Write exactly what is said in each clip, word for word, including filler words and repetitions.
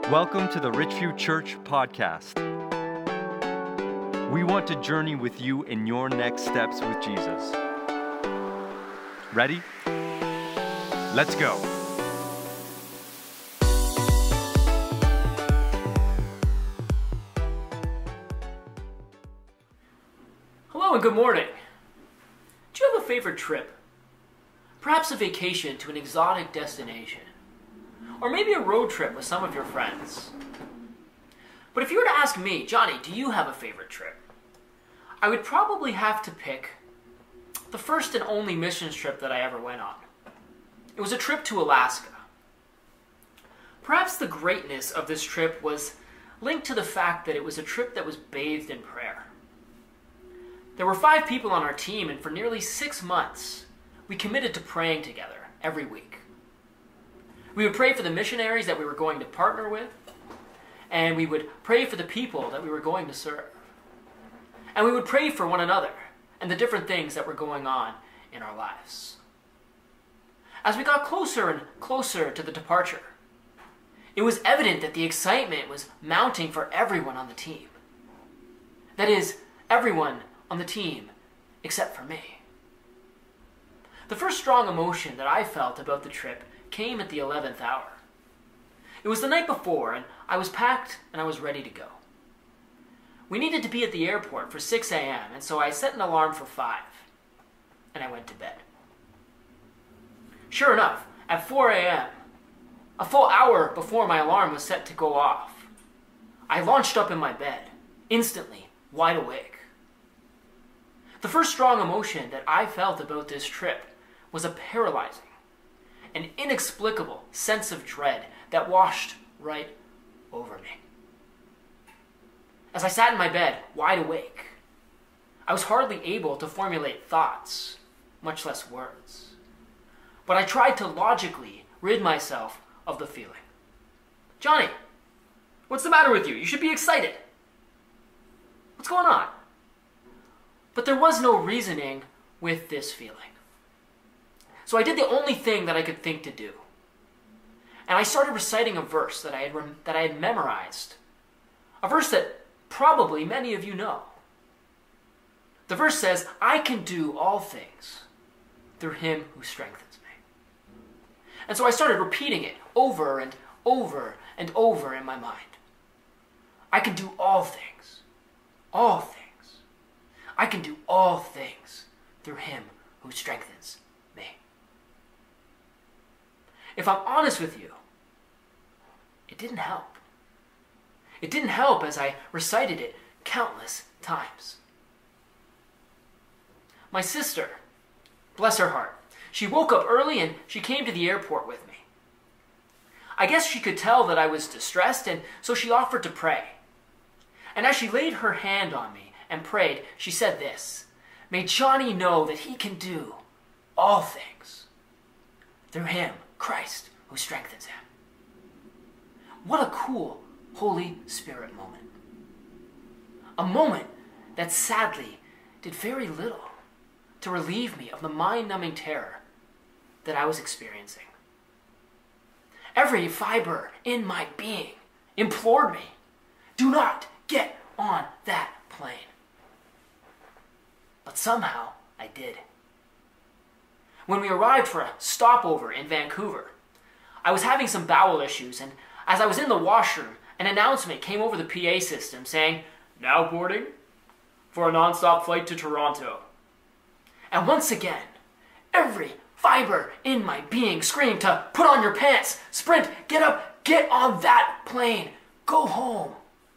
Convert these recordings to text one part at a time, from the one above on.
Welcome to the Richview Church podcast. We want to journey with you in your next steps with Jesus. Ready? Let's go. Hello and good morning. Do you have a favorite trip? Perhaps a vacation to an exotic destination. Or maybe a road trip with some of your friends. But if you were to ask me, Johnny, do you have a favorite trip? I would probably have to pick the first and only missions trip that I ever went on. It was a trip to Alaska. Perhaps the greatness of this trip was linked to the fact that it was a trip that was bathed in prayer. There were five people on our team, and for nearly six months, we committed to praying together every week. We would pray for the missionaries that we were going to partner with, and we would pray for the people that we were going to serve. And we would pray for one another and the different things that were going on in our lives. As we got closer and closer to the departure, it was evident that the excitement was mounting for everyone on the team. That is, everyone on the team except for me. The first strong emotion that I felt about the trip came at the eleventh hour. It was the night before, and I was packed and I was ready to go. We needed to be at the airport for six a.m., and so I set an alarm for five, and I went to bed. Sure enough, at four a.m., a full hour before my alarm was set to go off, I launched up in my bed, instantly wide awake. The first strong emotion that I felt about this trip was a paralyzing, an inexplicable sense of dread that washed right over me. As I sat in my bed, wide awake, I was hardly able to formulate thoughts, much less words. But I tried to logically rid myself of the feeling. Johnny, what's the matter with you? You should be excited. What's going on? But there was no reasoning with this feeling. So I did the only thing that I could think to do. And I started reciting a verse that I had rem- that I had memorized. A verse that probably many of you know. The verse says, "I can do all things through him who strengthens me." And so I started repeating it over and over and over in my mind. I can do all things. All things. I can do all things through him who strengthens me. If I'm honest with you, it didn't help. It didn't help as I recited it countless times. My sister, bless her heart, she woke up early and she came to the airport with me. I guess she could tell that I was distressed, and so she offered to pray. And as she laid her hand on me and prayed, she said this: "May Johnny know that he can do all things through him, Christ, who strengthens him." What a cool Holy Spirit moment. A moment that sadly did very little to relieve me of the mind-numbing terror that I was experiencing. Every fiber in my being implored me, do not get on that plane. But somehow I did. When we arrived for a stopover in Vancouver, I was having some bowel issues, and as I was in the washroom, an announcement came over the P A system saying, "Now boarding for a non-stop flight to Toronto." And once again, every fiber in my being screamed to put on your pants, sprint, get up, get on that plane, go home.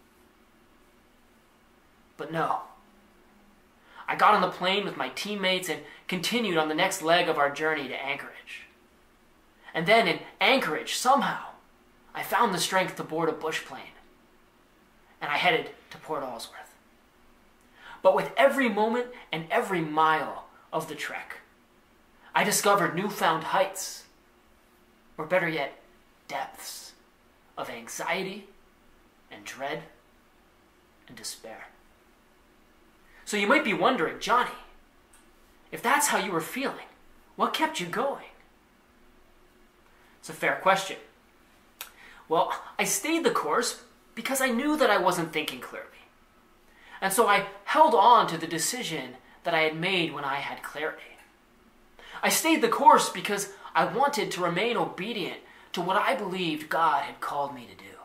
But no. I got on the plane with my teammates and continued on the next leg of our journey to Anchorage. And then in Anchorage, somehow, I found the strength to board a bush plane. And I headed to Port Ellsworth. But with every moment and every mile of the trek, I discovered newfound heights, or better yet, depths of anxiety and dread and despair. So you might be wondering, Johnny, if that's how you were feeling, what kept you going? It's a fair question. Well, I stayed the course because I knew that I wasn't thinking clearly. And so I held on to the decision that I had made when I had clarity. I stayed the course because I wanted to remain obedient to what I believed God had called me to do.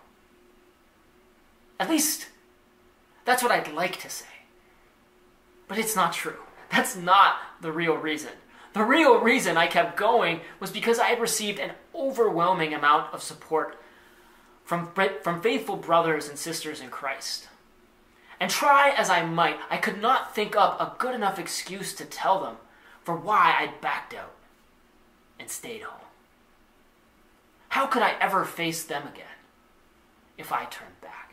At least, that's what I'd like to say. But it's not true. That's not the real reason. The real reason I kept going was because I had received an overwhelming amount of support from, from faithful brothers and sisters in Christ. And try as I might, I could not think up a good enough excuse to tell them for why I'd backed out and stayed home. How could I ever face them again if I turned back?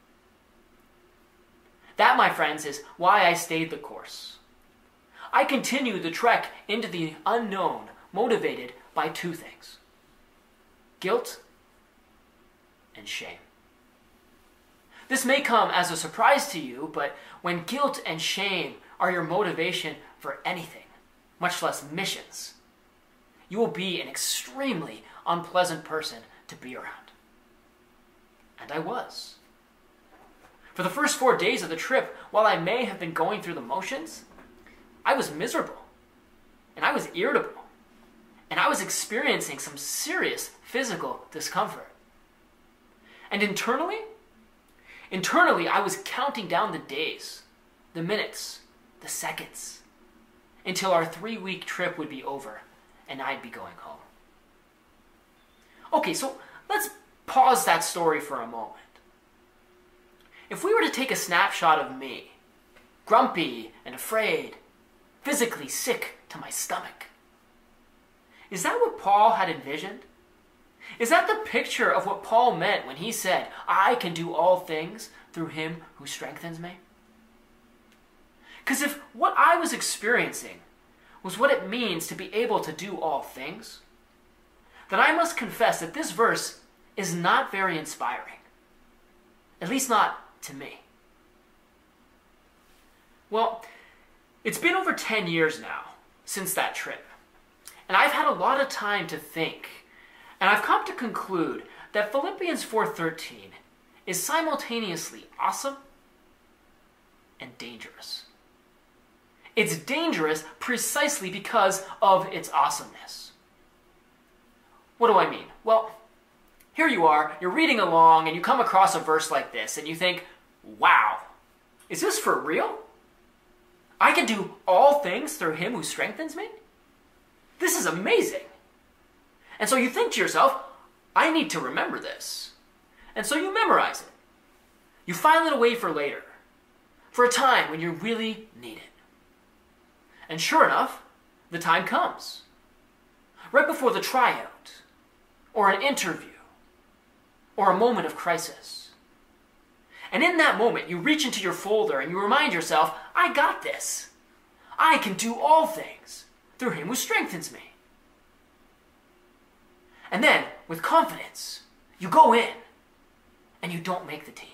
That, my friends, is why I stayed the course. I continued the trek into the unknown, motivated by two things: guilt and shame. This may come as a surprise to you, but when guilt and shame are your motivation for anything, much less missions, you will be an extremely unpleasant person to be around. And I was. For the first four days of the trip, while I may have been going through the motions, I was miserable, and I was irritable, and I was experiencing some serious physical discomfort. And internally, internally, I was counting down the days, the minutes, the seconds, until our three-week trip would be over and I'd be going home. Okay, so let's pause that story for a moment. If we were to take a snapshot of me, grumpy and afraid, physically sick to my stomach, is that what Paul had envisioned? Is that the picture of what Paul meant when he said, "I can do all things through him who strengthens me"? Because if what I was experiencing was what it means to be able to do all things, then I must confess that this verse is not very inspiring. At least not to me. Well, it's been over ten years now since that trip, and I've had a lot of time to think, and I've come to conclude that Philippians four thirteen is simultaneously awesome and dangerous. It's dangerous precisely because of its awesomeness. What do I mean? Well, here you are, you're reading along, and you come across a verse like this, and you think, wow, is this for real? I can do all things through him who strengthens me? This is amazing. And so you think to yourself, I need to remember this. And so you memorize it. You file it away for later, for a time when you really need it. And sure enough, the time comes. Right before the tryout, or an interview, or a moment of crisis. And in that moment, you reach into your folder and you remind yourself, I got this. I can do all things through him who strengthens me. And then, with confidence, you go in and you don't make the team.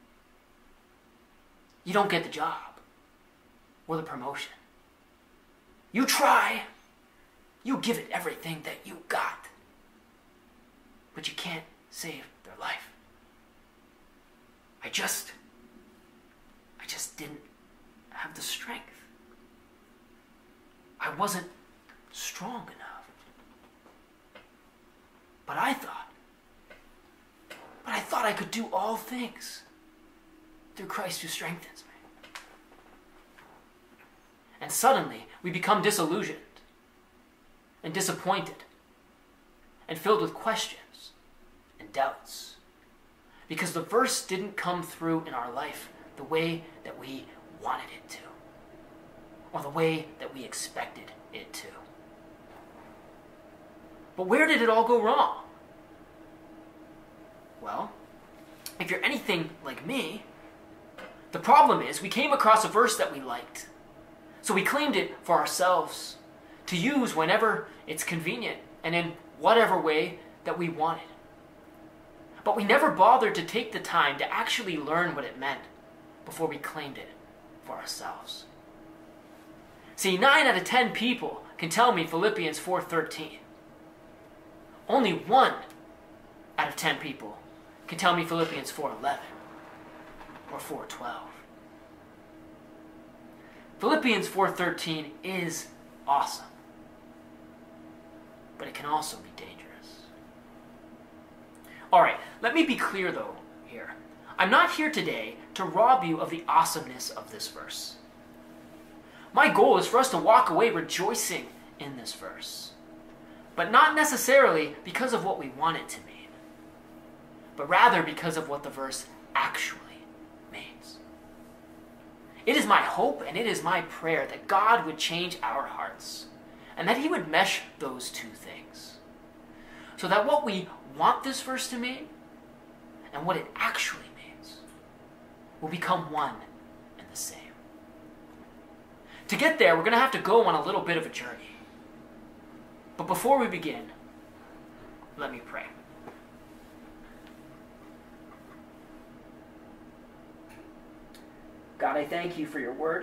You don't get the job or the promotion. You try, you give it everything that you got, but you can't save their life. I just, I just didn't have the strength. I wasn't strong enough. But I thought, but I thought I could do all things through Christ who strengthens me. And suddenly, we become disillusioned and disappointed and filled with questions and doubts because the verse didn't come through in our life the way that we wanted it to or the way that we expected it to. But where did it all go wrong? Well, if you're anything like me, the problem is we came across a verse that we liked. So we claimed it for ourselves to use whenever it's convenient and in whatever way that we wanted. But we never bothered to take the time to actually learn what it meant before we claimed it for ourselves. See, nine out of ten people can tell me Philippians four thirteen. Only one out of ten people can tell me Philippians four eleven or four twelve. Philippians four thirteen is awesome, but it can also be dangerous. All right, let me be clear though here. I'm not here today to rob you of the awesomeness of this verse. My goal is for us to walk away rejoicing in this verse, but not necessarily because of what we want it to mean, but rather because of what the verse actually means. It is my hope and it is my prayer that God would change our hearts and that he would mesh those two things so that what we want this verse to mean and what it actually means will become one and the same. To get there, we're going to have to go on a little bit of a journey. But before we begin, let me pray. God, I thank you for your word.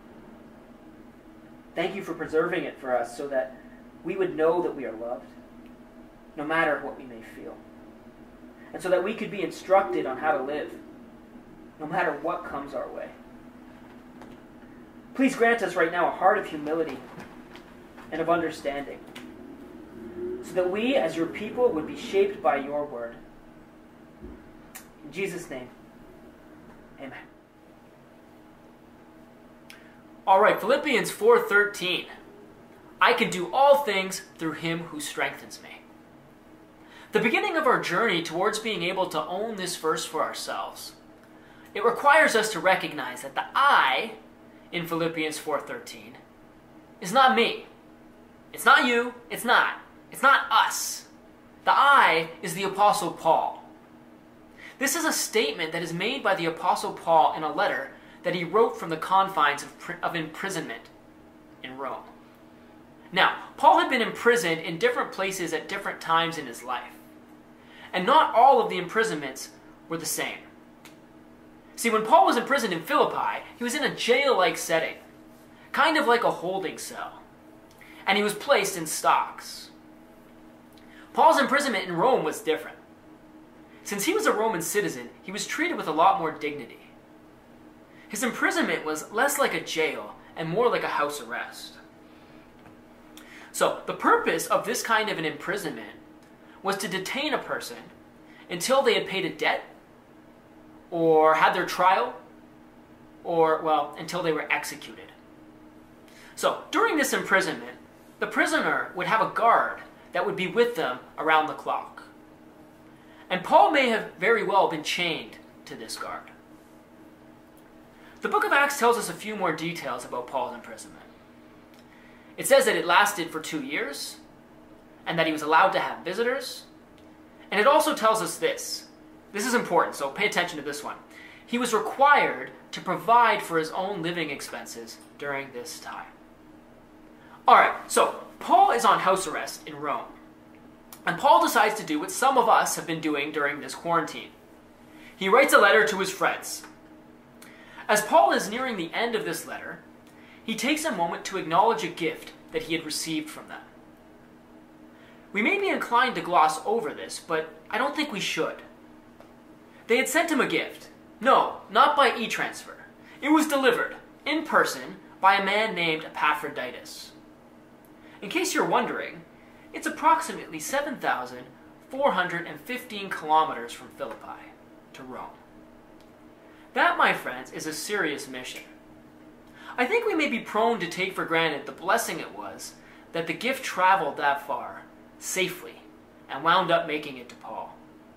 Thank you for preserving it for us so that we would know that we are loved, no matter what we may feel. And so that we could be instructed on how to live, no matter what comes our way. Please grant us right now a heart of humility and of understanding, so that we as your people would be shaped by your word. In Jesus' name, amen. All right, Philippians four thirteen. I can do all things through him who strengthens me. The beginning of our journey towards being able to own this verse for ourselves, it requires us to recognize that the I in Philippians four thirteen is not me. It's not you. It's not. It's not us. The I is the Apostle Paul. This is a statement that is made by the Apostle Paul in a letter that he wrote from the confines of, of imprisonment in Rome. Now, Paul had been imprisoned in different places at different times in his life. And not all of the imprisonments were the same. See, when Paul was imprisoned in Philippi, he was in a jail-like setting, kind of like a holding cell. And he was placed in stocks. Paul's imprisonment in Rome was different. Since he was a Roman citizen, he was treated with a lot more dignity. His imprisonment was less like a jail and more like a house arrest. So, the purpose of this kind of an imprisonment was to detain a person until they had paid a debt, or had their trial, or, well, until they were executed. So, during this imprisonment, the prisoner would have a guard that would be with them around the clock. And Paul may have very well been chained to this guard. The book of Acts tells us a few more details about Paul's imprisonment. It says that it lasted for two years, and that he was allowed to have visitors. And it also tells us this. This is important, so pay attention to this one. He was required to provide for his own living expenses during this time. Alright, so Paul is on house arrest in Rome. And Paul decides to do what some of us have been doing during this quarantine. He writes a letter to his friends. As Paul is nearing the end of this letter, he takes a moment to acknowledge a gift that he had received from them. We may be inclined to gloss over this, but I don't think we should. They had sent him a gift. No, not by e-transfer. It was delivered, in person, by a man named Epaphroditus. In case you're wondering, it's approximately seven thousand four hundred fifteen kilometers from Philippi to Rome. That, my friends, is a serious mission. I think we may be prone to take for granted the blessing it was that the gift traveled that far, safely, and wound up making it to Paul.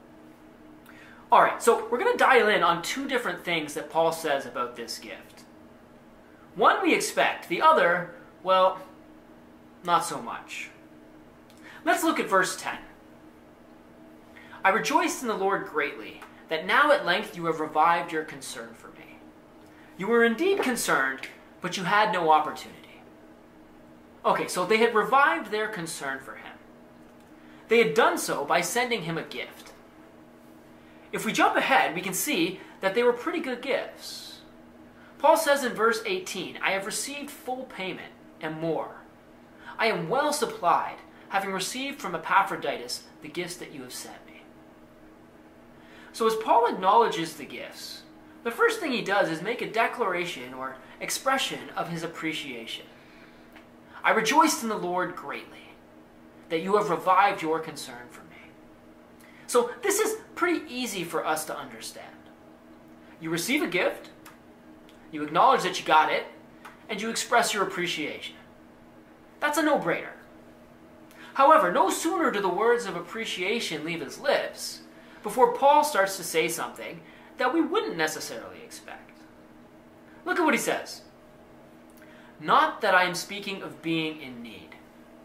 Alright, so we're going to dial in on two different things that Paul says about this gift. One we expect, the other, well, not so much. Let's look at verse ten. I rejoiced in the Lord greatly, that now at length you have revived your concern for me. You were indeed concerned, but you had no opportunity. Okay, so they had revived their concern for him. They had done so by sending him a gift. If we jump ahead, we can see that they were pretty good gifts. Paul says in verse eighteen, I have received full payment and more. I am well supplied, having received from Epaphroditus the gifts that you have sent me. So as Paul acknowledges the gifts, the first thing he does is make a declaration or expression of his appreciation. I rejoiced in the Lord greatly that you have revived your concern for me. So this is pretty easy for us to understand. You receive a gift, you acknowledge that you got it, and you express your appreciation. That's a no-brainer. However, no sooner do the words of appreciation leave his lips before Paul starts to say something that we wouldn't necessarily expect. Look at what he says. Not that I am speaking of being in need.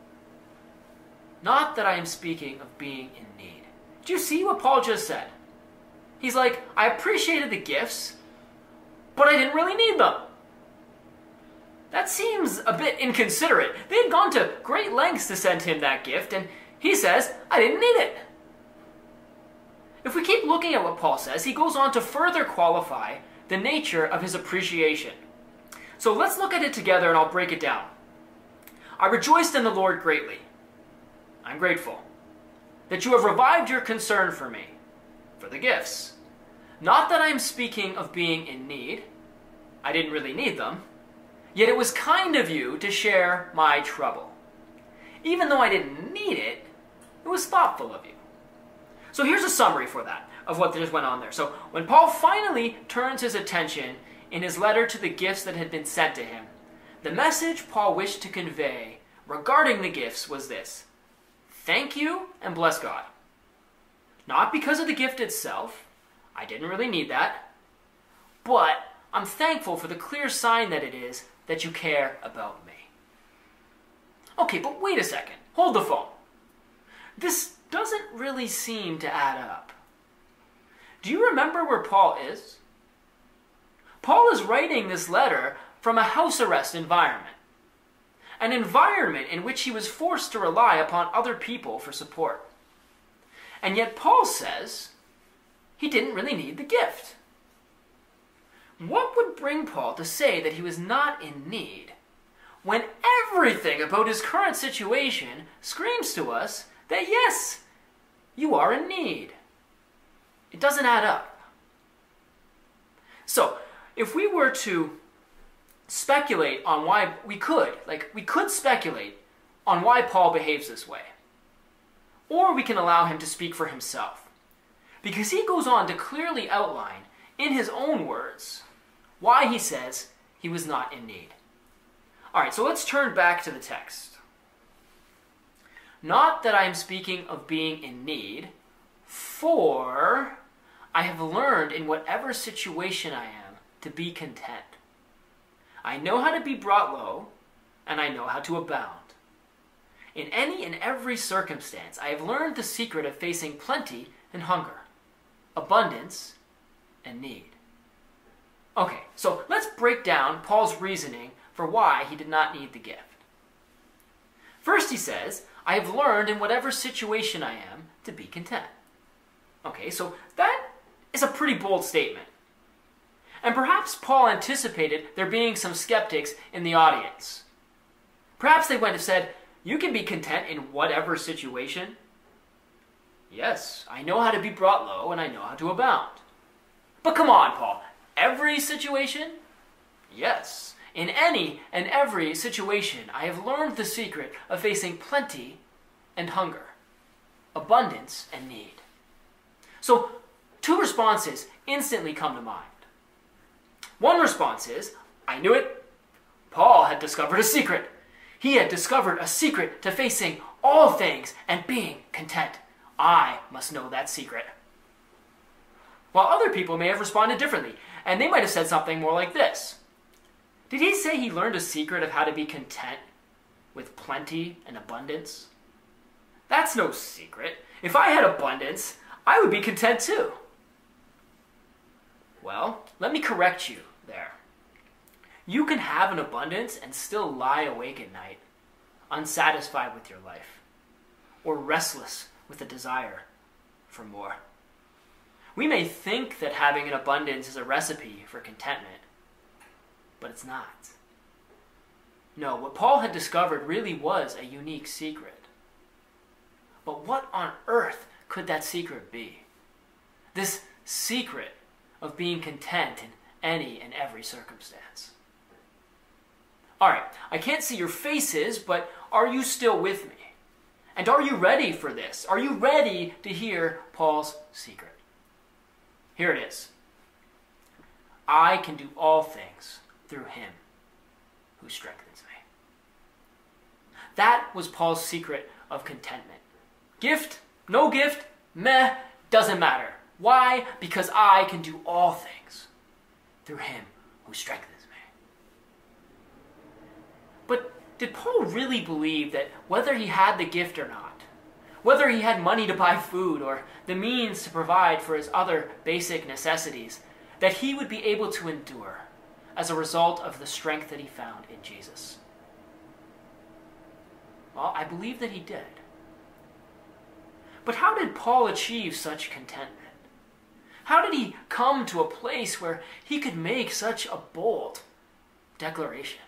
Not that I am speaking of being in need. Do you see what Paul just said? He's like, I appreciated the gifts, but I didn't really need them. That seems a bit inconsiderate. They had gone to great lengths to send him that gift, and he says, I didn't need it. If we keep looking at what Paul says, he goes on to further qualify the nature of his appreciation. So let's look at it together and I'll break it down. I rejoiced in the Lord greatly. I'm grateful that you have revived your concern for me, for the gifts. Not that I am speaking of being in need. I didn't really need them. Yet it was kind of you to share my trouble. Even though I didn't need it, it was thoughtful of you. So here's a summary for that, of what just went on there. So when Paul finally turns his attention in his letter to the gifts that had been sent to him, the message Paul wished to convey regarding the gifts was this: thank you and bless God. Not because of the gift itself, I didn't really need that, but I'm thankful for the clear sign that it is that you care about me. Okay, but wait a second. Hold the phone. This doesn't really seem to add up. Do you remember where Paul is? Paul is writing this letter from a house arrest environment, an environment in which he was forced to rely upon other people for support. And yet Paul says he didn't really need the gift. What would bring Paul to say that he was not in need when everything about his current situation screams to us that yes, you are in need? It doesn't add up. So, if we were to speculate on why we could, like we could speculate on why Paul behaves this way, or we can allow him to speak for himself, because he goes on to clearly outline in his own words why he says he was not in need. All right, so let's turn back to the text. Not that I am speaking of being in need, for I have learned in whatever situation I am to be content. I know how to be brought low, and I know how to abound. In any and every circumstance, I have learned the secret of facing plenty and hunger, abundance and need. Okay, so let's break down Paul's reasoning for why he did not need the gift. First he says, I have learned in whatever situation I am to be content. Okay, so that is a pretty bold statement. And perhaps Paul anticipated there being some skeptics in the audience. Perhaps they went and said, you can be content in whatever situation. Yes, I know how to be brought low and I know how to abound. But come on, Paul, every situation? Yes, in any and every situation I have learned the secret of facing plenty and hunger, abundance and need. So, two responses instantly come to mind. One response is, I knew it. Paul had discovered a secret. He had discovered a secret to facing all things and being content. I must know that secret. While other people may have responded differently, and they might have said something more like this. Did he say he learned a secret of how to be content with plenty and abundance? That's no secret. If I had abundance, I would be content too. Well, let me correct you there. You can have an abundance and still lie awake at night, unsatisfied with your life, or restless with a desire for more. We may think that having an abundance is a recipe for contentment, but it's not. No, what Paul had discovered really was a unique secret. But what on earth could that secret be? This secret of being content in any and every circumstance. All right, I can't see your faces, but are you still with me? And are you ready for this? Are you ready to hear Paul's secret? Here it is. I can do all things through him who strengthens me. That was Paul's secret of contentment. Gift, no gift, meh, doesn't matter. Why? Because I can do all things through him who strengthens me. But did Paul really believe that whether he had the gift or not, whether he had money to buy food or the means to provide for his other basic necessities, that he would be able to endure as a result of the strength that he found in Jesus? Well, I believe that he did. But how did Paul achieve such contentment? How did he come to a place where he could make such a bold declaration?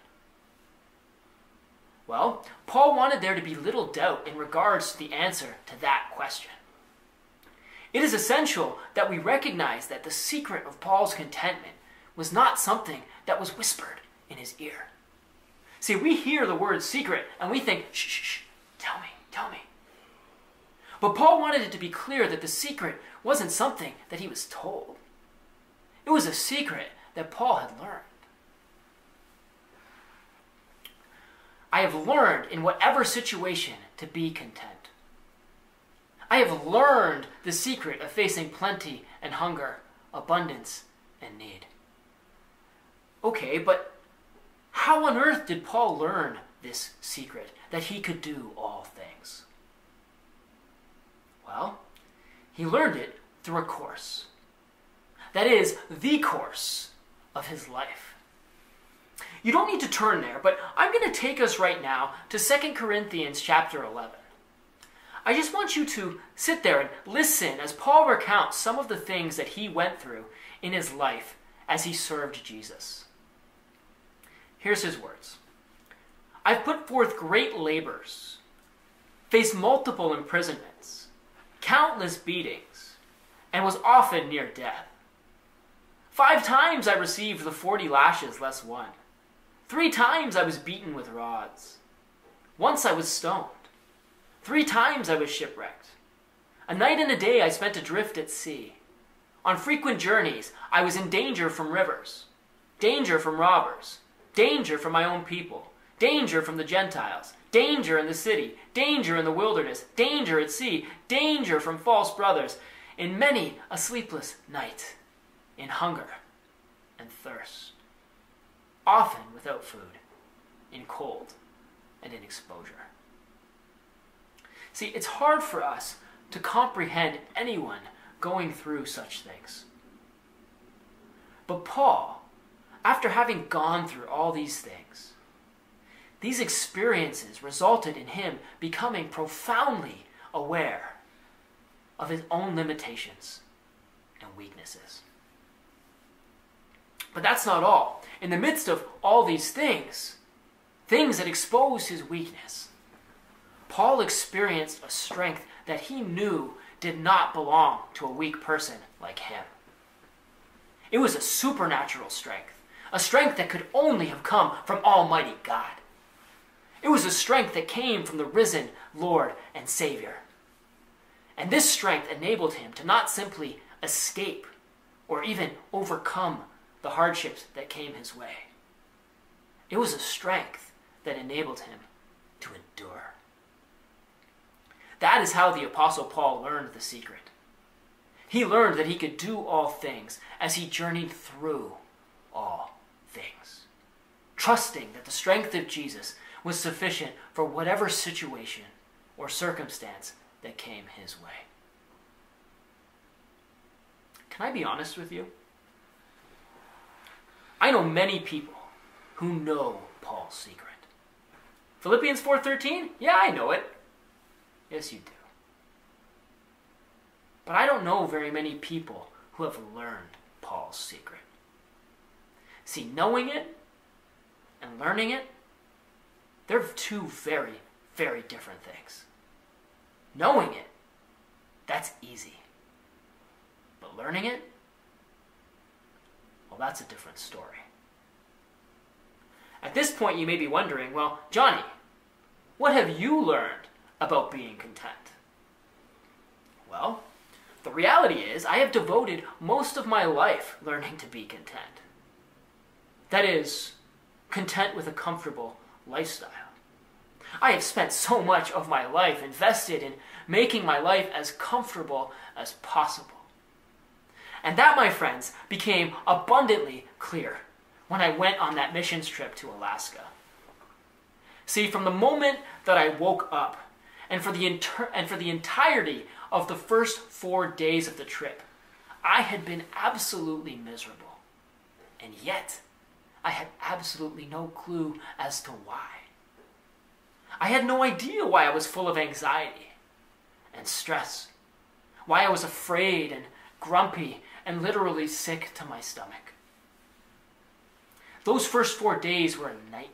Well, Paul wanted there to be little doubt in regards to the answer to that question. It is essential that we recognize that the secret of Paul's contentment was not something that was whispered in his ear. See, we hear the word secret and we think, shh, shh, shh, tell me, tell me. But Paul wanted it to be clear that the secret wasn't something that he was told. It was a secret that Paul had learned. I have learned in whatever situation to be content. I have learned the secret of facing plenty and hunger, abundance and need. Okay, but how on earth did Paul learn this secret, that he could do all things? Well, he learned it through a course. That is, the course of his life. You don't need to turn there, but I'm going to take us right now to Second Corinthians chapter eleven. I just want you to sit there and listen as Paul recounts some of the things that he went through in his life as he served Jesus. Here's his words. I've put forth great labors, faced multiple imprisonments, countless beatings, and was often near death. Five times I received the forty lashes less one. Three times I was beaten with rods. Once I was stoned. Three times I was shipwrecked. A night and a day I spent adrift at sea. On frequent journeys I was in danger from rivers, danger from robbers, danger from my own people, danger from the Gentiles, danger in the city, danger in the wilderness, danger at sea, danger from false brothers, in many a sleepless night, in hunger and thirst, often without food, in cold and in exposure. See, it's hard for us to comprehend anyone going through such things. But Paul, after having gone through all these things, these experiences resulted in him becoming profoundly aware of his own limitations and weaknesses. But that's not all. In the midst of all these things, things that exposed his weakness, Paul experienced a strength that he knew did not belong to a weak person like him. It was a supernatural strength, a strength that could only have come from Almighty God. It was a strength that came from the risen Lord and Savior. And this strength enabled him to not simply escape or even overcome the hardships that came his way. It was a strength that enabled him to endure. That is how the Apostle Paul learned the secret. He learned that he could do all things as he journeyed through all things, trusting that the strength of Jesus was sufficient for whatever situation or circumstance that came his way. Can I be honest with you? I know many people who know Paul's secret. Philippians four thirteen? Yeah, I know it. Yes, you do. But I don't know very many people who have learned Paul's secret. See, knowing it and learning it, they're two very, very different things. Knowing it, that's easy. But learning it, well, that's a different story. At this point, you may be wondering, well, Johnny, what have you learned about being content? Well, the reality is I have devoted most of my life learning to be content. That is, content with a comfortable lifestyle. I have spent so much of my life invested in making my life as comfortable as possible. And that, my friends, became abundantly clear when I went on that missions trip to Alaska. See, from the moment that I woke up, and for the inter- and for the entirety of the first four days of the trip, I had been absolutely miserable. And yet, I had absolutely no clue as to why. I had no idea why I was full of anxiety and stress, why I was afraid and grumpy and literally sick to my stomach. Those first four days were a nightmare.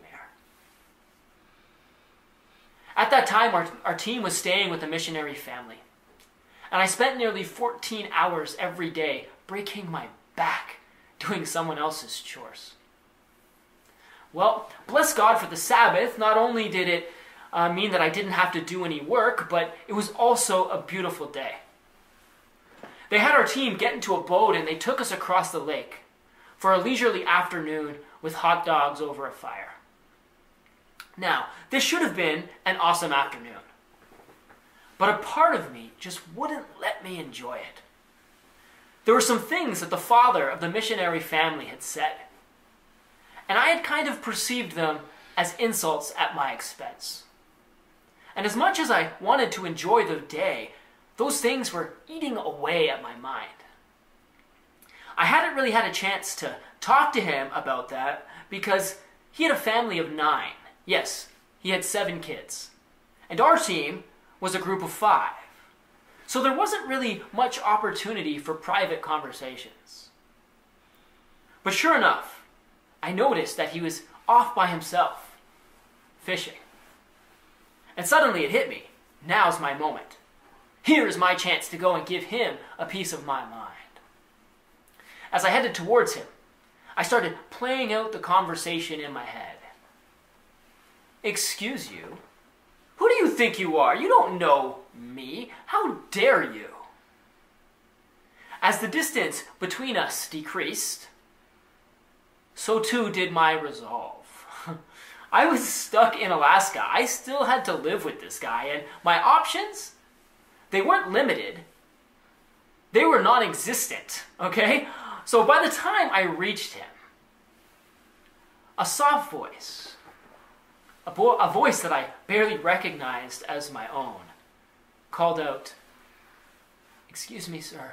At that time, our, our team was staying with a missionary family, and I spent nearly fourteen hours every day breaking my back doing someone else's chores. Well, bless God for the Sabbath. Not only did it uh, mean that I didn't have to do any work, but it was also a beautiful day. They had our team get into a boat and they took us across the lake for a leisurely afternoon with hot dogs over a fire. Now, this should have been an awesome afternoon, but a part of me just wouldn't let me enjoy it. There were some things that the father of the missionary family had said, and I had kind of perceived them as insults at my expense. And as much as I wanted to enjoy the day, those things were eating away at my mind. I hadn't really had a chance to talk to him about that because he had a family of nine. Yes, he had seven kids. And our team was a group of five. So there wasn't really much opportunity for private conversations. But sure enough, I noticed that he was off by himself, fishing. And suddenly it hit me. Now's my moment. Here is my chance to go and give him a piece of my mind. As I headed towards him, I started playing out the conversation in my head. Excuse you? Who do you think you are? You don't know me. How dare you? As the distance between us decreased, so too did my resolve. I was stuck in Alaska. I still had to live with this guy, and my options, they weren't limited. They were non-existent, okay? So by the time I reached him, a soft voice, a, bo- a voice that I barely recognized as my own, called out, "Excuse me, sir."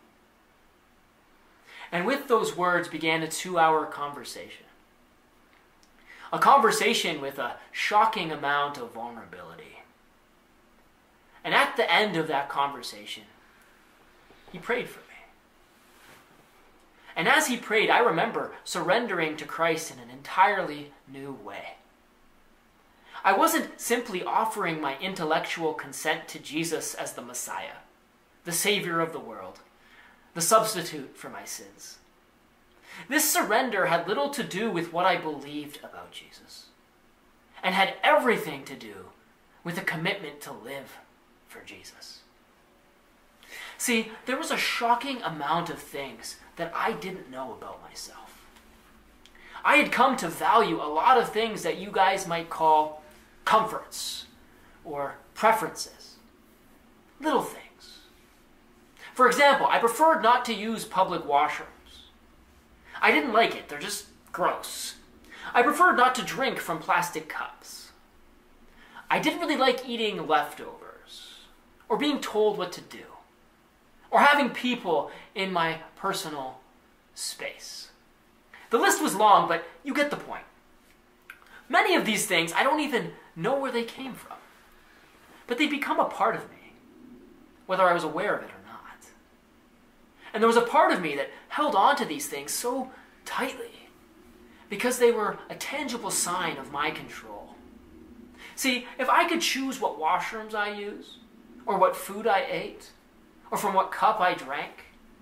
And with those words began a two-hour conversation. A conversation with a shocking amount of vulnerability. And at the end of that conversation, he prayed for me. And as he prayed, I remember surrendering to Christ in an entirely new way. I wasn't simply offering my intellectual consent to Jesus as the Messiah, the Savior of the world, the substitute for my sins. This surrender had little to do with what I believed about Jesus, and had everything to do with a commitment to live for Jesus. See, there was a shocking amount of things that I didn't know about myself. I had come to value a lot of things that you guys might call comforts or preferences. Little things. For example, I preferred not to use public washrooms. I didn't like it. They're just gross. I preferred not to drink from plastic cups. I didn't really like eating leftovers, or being told what to do, or having people in my personal space. The list was long, but you get the point. Many of these things, I don't even know where they came from, but they become a part of me, whether I was aware of it or not. And there was a part of me that held on to these things so tightly because they were a tangible sign of my control. See, if I could choose what washrooms I use, or what food I ate, or from what cup I drank,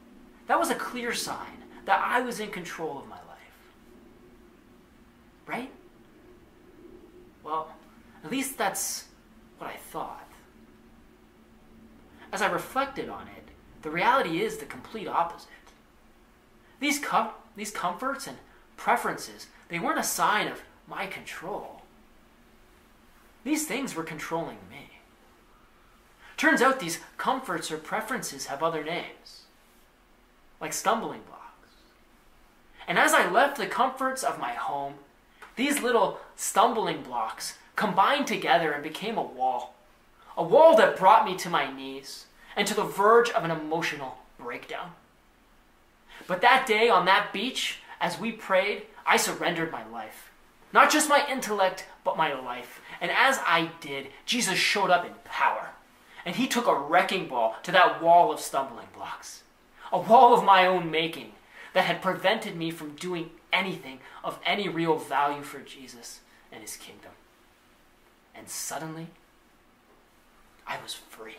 That was a clear sign that I was in control of my life. Right? Well, at least that's what I thought. As I reflected on it, the reality is the complete opposite. These, com- these comforts and preferences, they weren't a sign of my control. These things were controlling me. Turns out these comforts or preferences have other names, like stumbling blocks. And as I left the comforts of my home, these little stumbling blocks combined together and became a wall. A wall that brought me to my knees and to the verge of an emotional breakdown. But that day on that beach, as we prayed, I surrendered my life. Not just my intellect, but my life. And as I did, Jesus showed up in power. And he took a wrecking ball to that wall of stumbling blocks. A wall of my own making that had prevented me from doing anything of any real value for Jesus and his kingdom. And suddenly, I was free.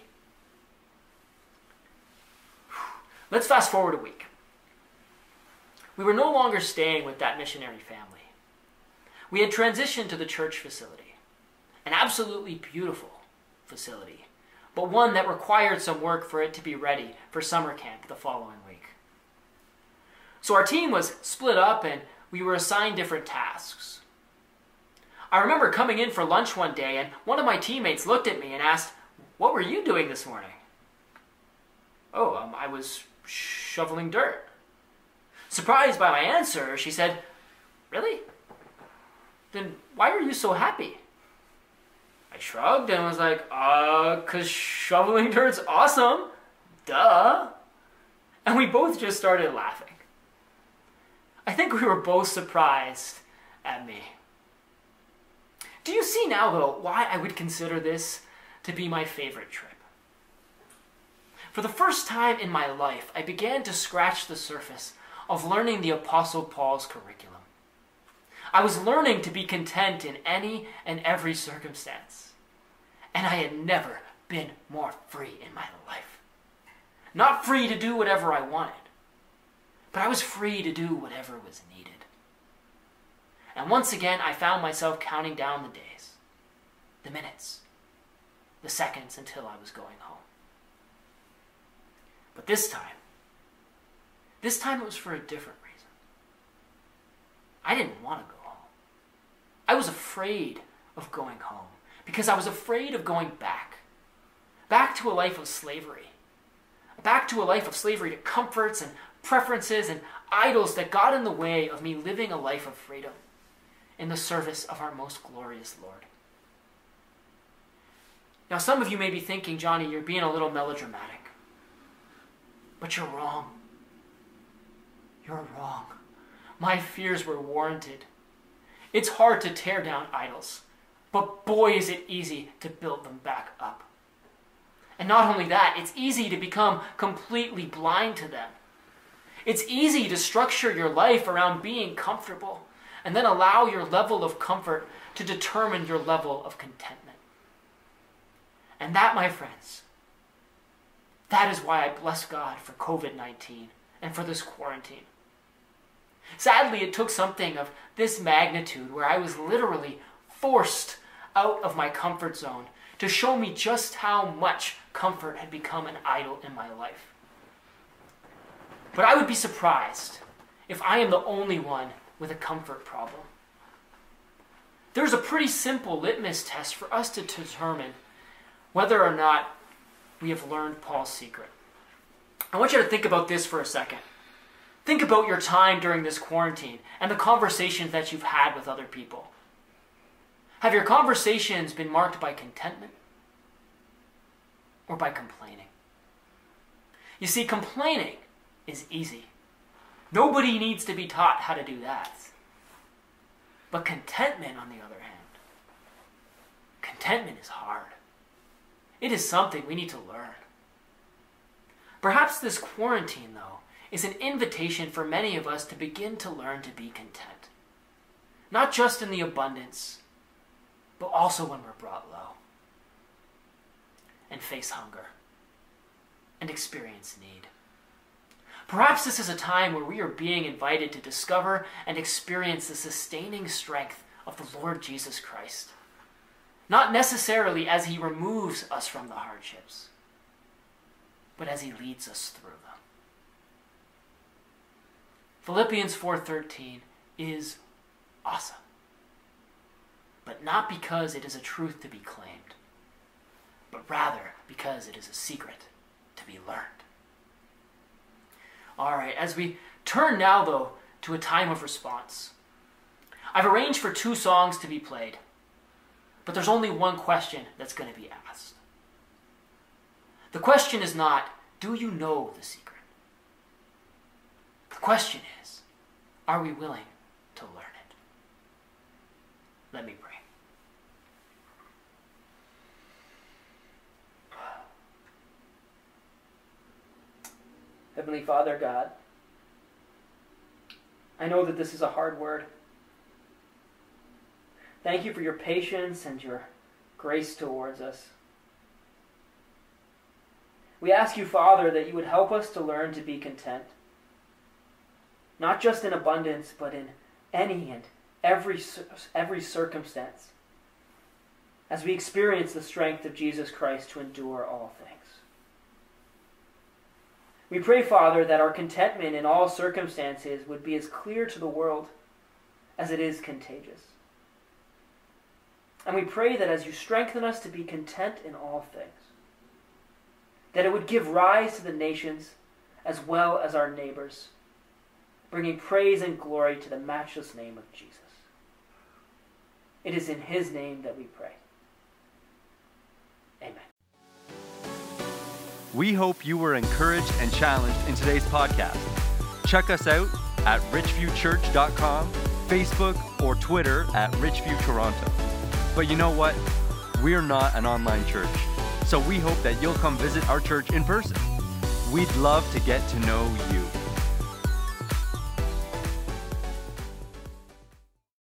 Let's fast forward a week. We were no longer staying with that missionary family. We had transitioned to the church facility, an absolutely beautiful facility, but one that required some work for it to be ready for summer camp the following week. So our team was split up and we were assigned different tasks. I remember coming in for lunch one day and one of my teammates looked at me and asked, "What were you doing this morning?" "Oh, um, I was shoveling dirt." Surprised by my answer, she said, "Really? Then why are you so happy?" I shrugged and was like, uh, cause shoveling dirt's awesome. Duh. And we both just started laughing. I think we were both surprised at me. Do you see now, though, why I would consider this to be my favorite trip? For the first time in my life, I began to scratch the surface of learning the Apostle Paul's curriculum. I was learning to be content in any and every circumstance. And I had never been more free in my life. Not free to do whatever I wanted, but I was free to do whatever was needed. And once again, I found myself counting down the days, the minutes, the seconds until I was going home. But this time, this time it was for a different reason. I didn't want to go home. I was afraid of going home because I was afraid of going back. Back to a life of slavery. Back to a life of slavery to comforts and preferences and idols that got in the way of me living a life of freedom in the service of our most glorious Lord. Now, some of you may be thinking, "Johnny, you're being a little melodramatic." But you're wrong. You're wrong. My fears were warranted. It's hard to tear down idols, but boy is it easy to build them back up. And not only that, it's easy to become completely blind to them. It's easy to structure your life around being comfortable and then allow your level of comfort to determine your level of contentment. And that, my friends, that is why I bless God for covid nineteen and for this quarantine. Sadly, it took something of this magnitude where I was literally forced out of my comfort zone to show me just how much comfort had become an idol in my life. But I would be surprised if I am the only one with a comfort problem. There's a pretty simple litmus test for us to determine whether or not we have learned Paul's secret. I want you to think about this for a second. Think about your time during this quarantine and the conversations that you've had with other people. Have your conversations been marked by contentment or by complaining? You see, complaining is easy. Nobody needs to be taught how to do that. But contentment, on the other hand, contentment is hard. It is something we need to learn. Perhaps this quarantine, though, is an invitation for many of us to begin to learn to be content. Not just in the abundance, but also when we're brought low and face hunger and experience need. Perhaps this is a time where we are being invited to discover and experience the sustaining strength of the Lord Jesus Christ. Not necessarily as he removes us from the hardships, but as he leads us through them. Philippians four thirteen is awesome, but not because it is a truth to be claimed, but rather because it is a secret to be learned. All right, as we turn now, though, to a time of response, I've arranged for two songs to be played, but there's only one question that's going to be asked. The question is not, do you know the secret? The question is, are we willing to learn it? Let me pray. Heavenly Father God, I know that this is a hard word. Thank you for your patience and your grace towards us. We ask you, Father, that you would help us to learn to be content, not just in abundance, but in any and every, every circumstance, as we experience the strength of Jesus Christ to endure all things. We pray, Father, that our contentment in all circumstances would be as clear to the world as it is contagious. And we pray that as you strengthen us to be content in all things, that it would give rise to the nations as well as our neighbors, bringing praise and glory to the matchless name of Jesus. It is in his name that we pray. Amen. We hope you were encouraged and challenged in today's podcast. Check us out at richview church dot com, Facebook, or Twitter at richview toronto. But you know what? We're not an online church, so we hope that you'll come visit our church in person. We'd love to get to know you.